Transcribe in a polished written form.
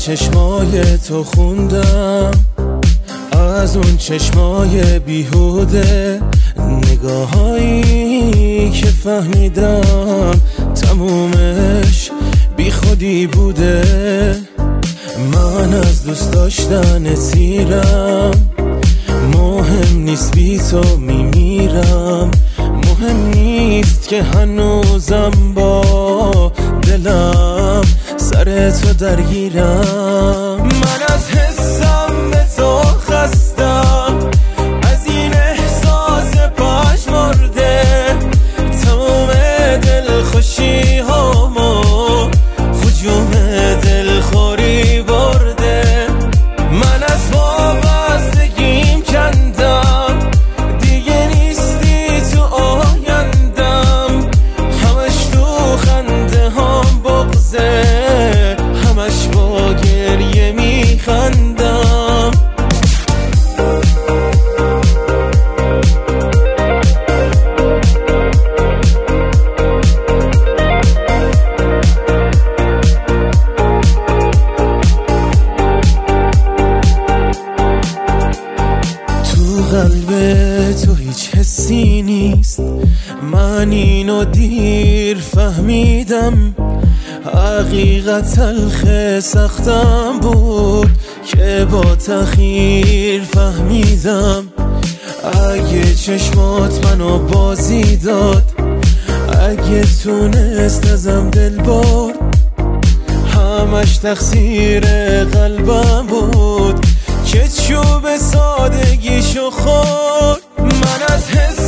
چشمای تو خوندم، از اون چشمای بیهوده، نگاهایی که فهمیدم تمومش بی خودی بوده. من از دوست داشتن سیرم، مهم نیست بی تو میمیرم، مهم نیست که هنوزم با دلم سر تو درگیرم. من از حسم به تو خستم، از این احساس پژمرده، تمام دلخوشی هامو هجوم دلخوری برده. من از وابستگیم کندم، دیگه نیستی تو آیندم، همش تو خنده هم بغضه، همش با گریه میخندم. تو قلب تو هیچ حسی نیست، من اینو دیر فهمیدم، حقیقت تلخ سختم بود که با تأخیر فهمیدم. اگه چشمات منو بازی داد، اگه تونست ازم دل برد، همش تقصیر قلبم بود که چوب سادگیشو خورد. من از حس